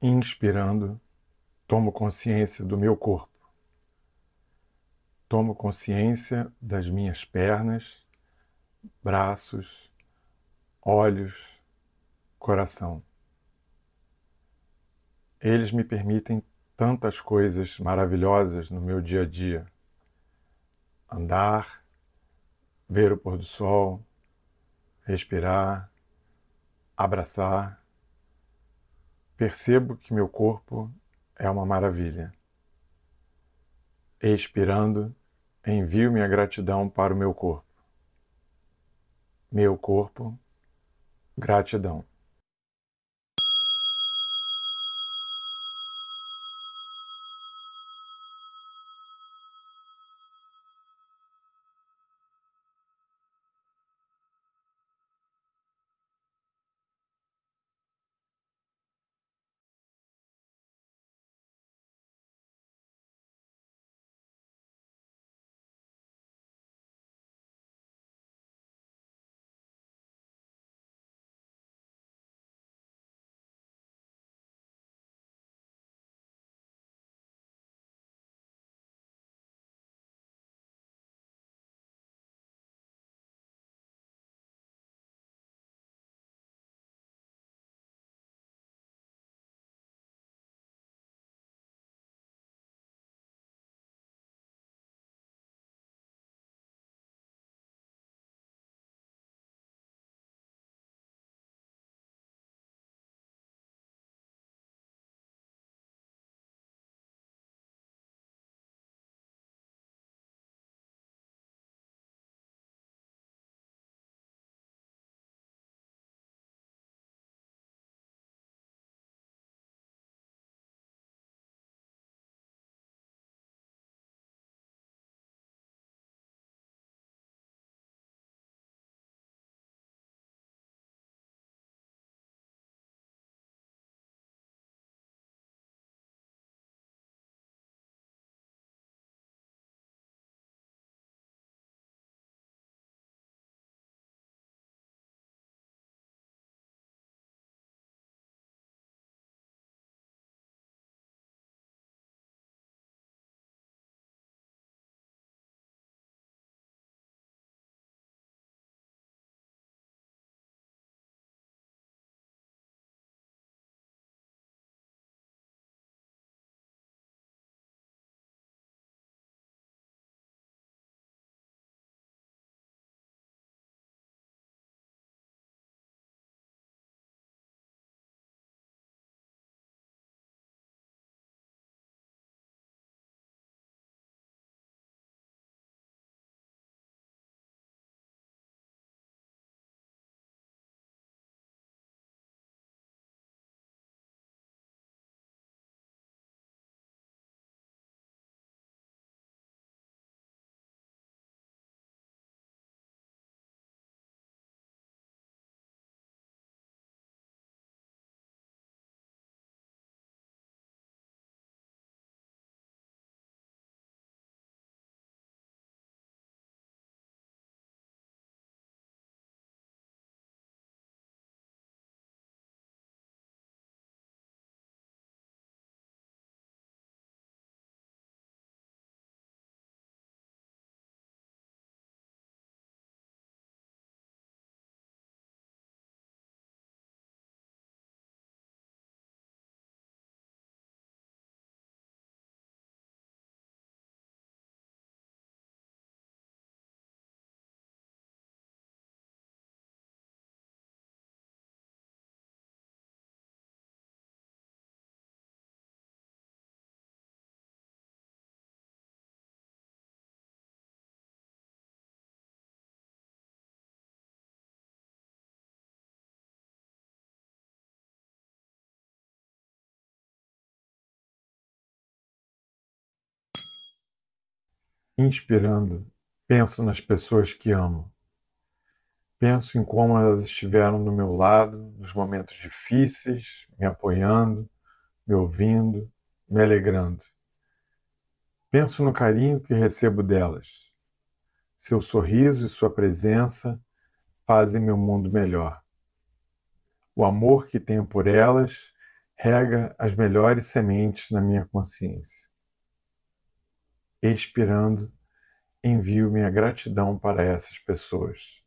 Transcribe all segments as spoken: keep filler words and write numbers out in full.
Inspirando, tomo consciência do meu corpo. Tomo consciência das minhas pernas, braços, olhos, coração. Eles me permitem tantas coisas maravilhosas no meu dia a dia. Andar, ver o pôr do sol, respirar, abraçar. Percebo que meu corpo é uma maravilha. Expirando, envio minha gratidão para o meu corpo. Meu corpo, gratidão. Inspirando, penso nas pessoas que amo. Penso em como elas estiveram do meu lado nos momentos difíceis, me apoiando, me ouvindo, me alegrando. Penso no carinho que recebo delas. Seu sorriso e sua presença fazem meu mundo melhor. O amor que tenho por elas rega as melhores sementes na minha consciência. Expirando, envio minha gratidão para essas pessoas.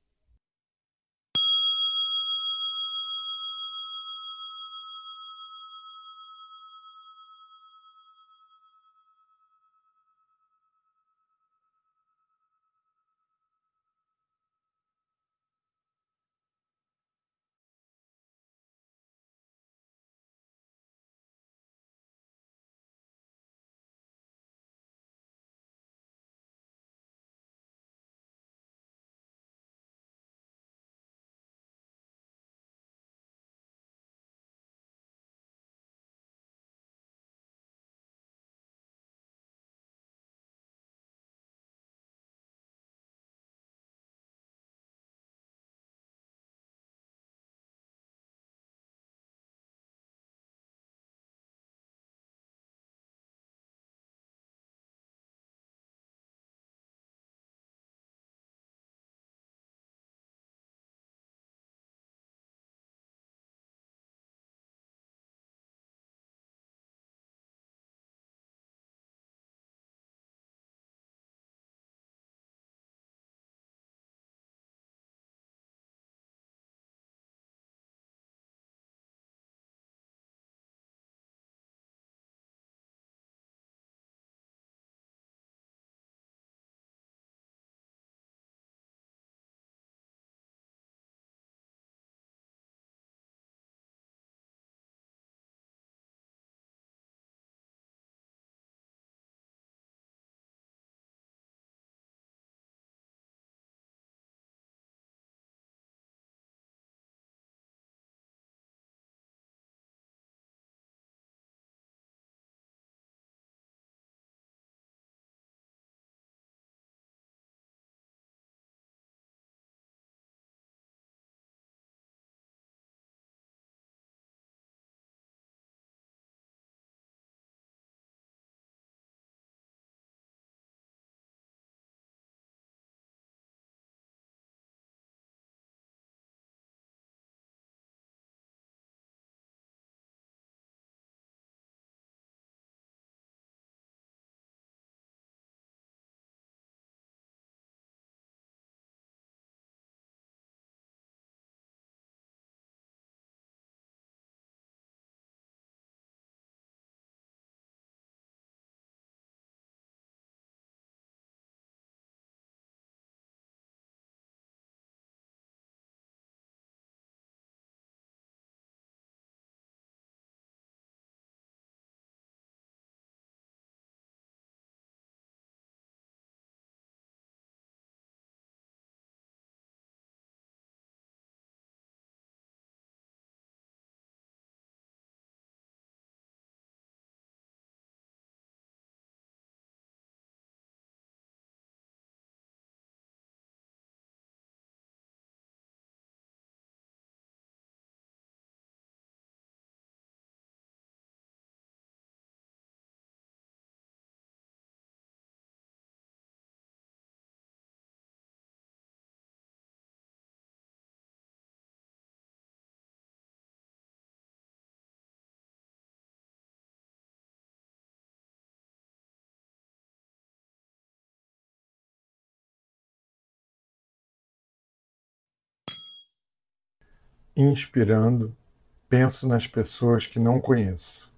Inspirando, penso nas pessoas que não conheço.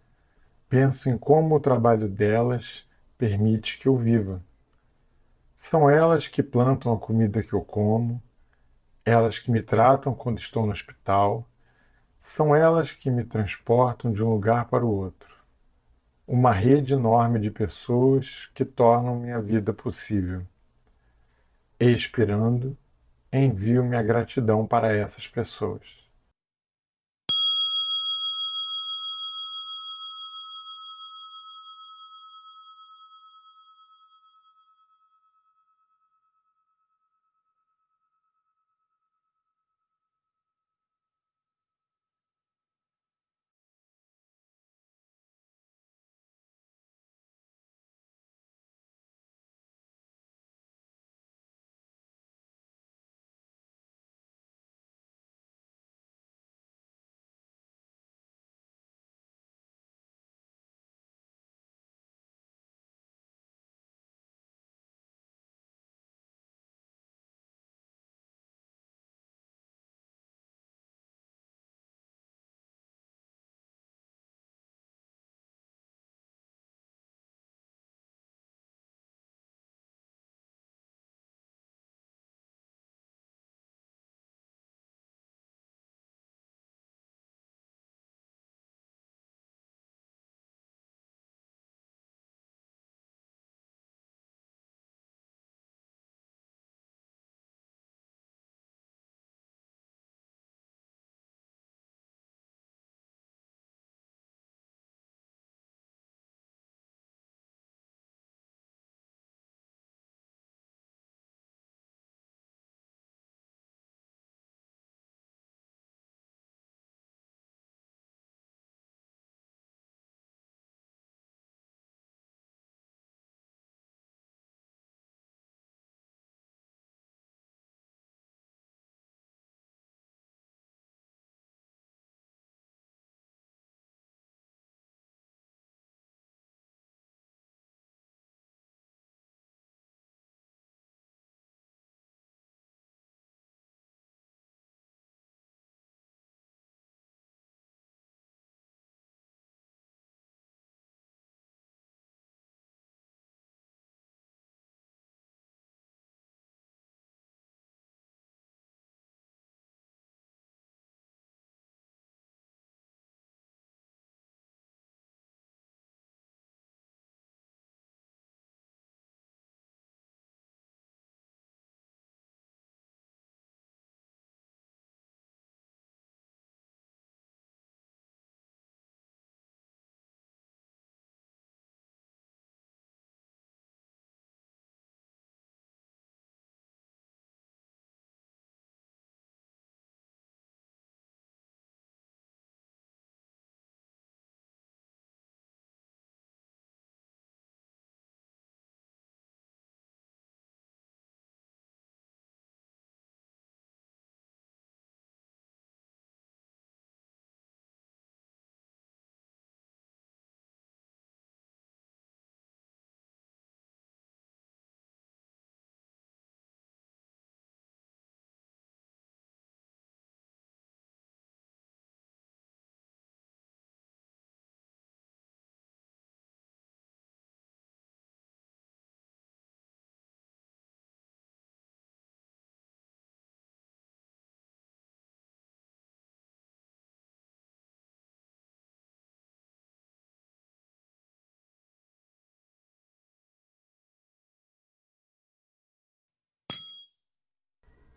Penso em como o trabalho delas permite que eu viva. São elas que plantam a comida que eu como, elas que me tratam quando estou no hospital, são elas que me transportam de um lugar para o outro. Uma rede enorme de pessoas que tornam minha vida possível. Expirando, envio minha gratidão para essas pessoas.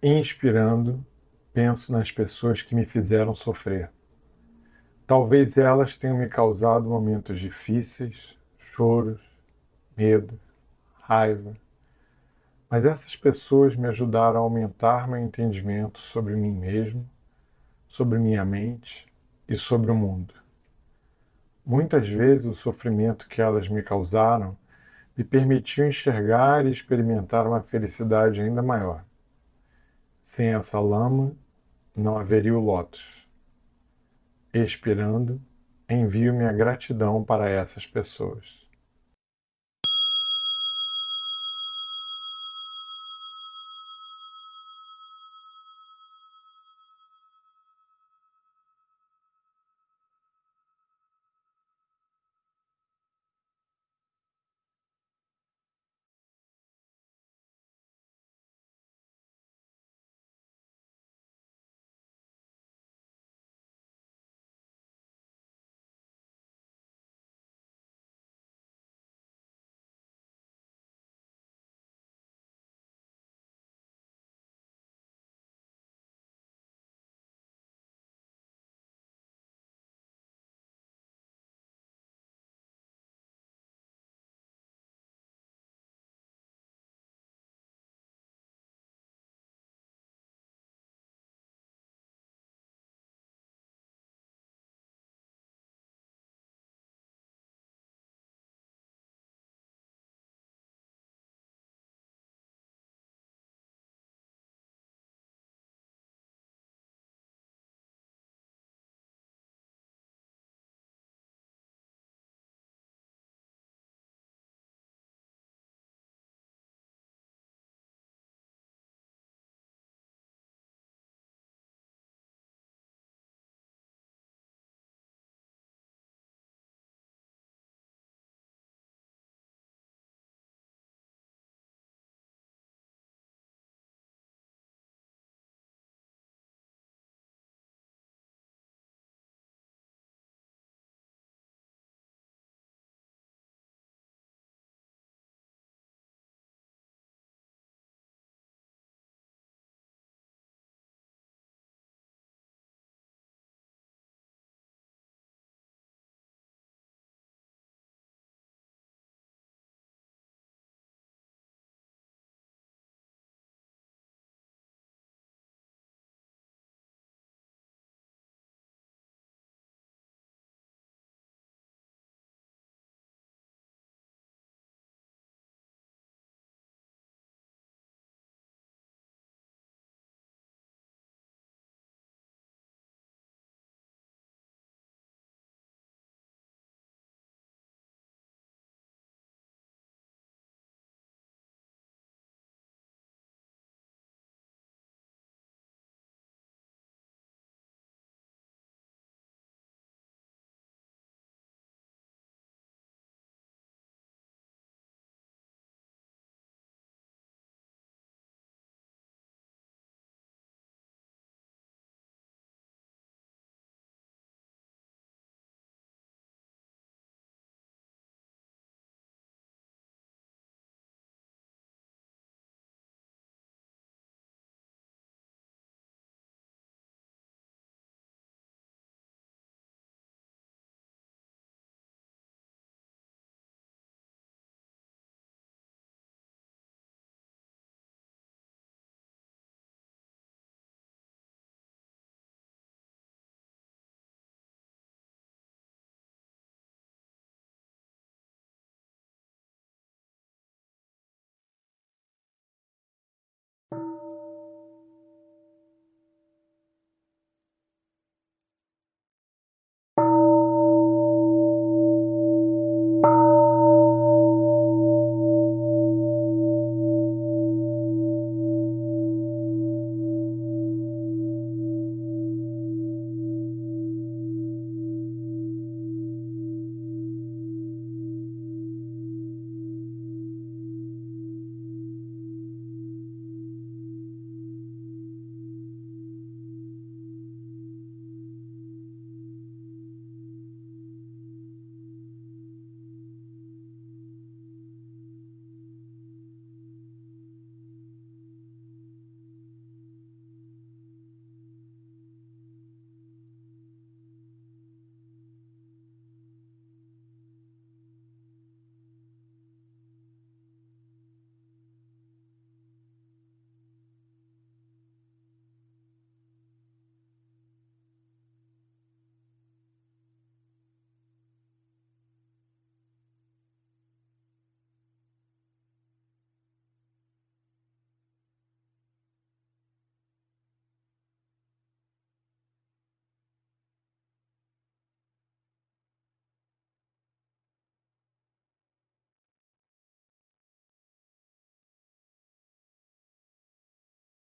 Inspirando, penso nas pessoas que me fizeram sofrer. Talvez elas tenham me causado momentos difíceis, choros, medo, raiva, mas essas pessoas me ajudaram a aumentar meu entendimento sobre mim mesmo, sobre minha mente e sobre o mundo. Muitas vezes o sofrimento que elas me causaram me permitiu enxergar e experimentar uma felicidade ainda maior. Sem essa lama, não haveria o lótus. Expirando, envio minha gratidão para essas pessoas.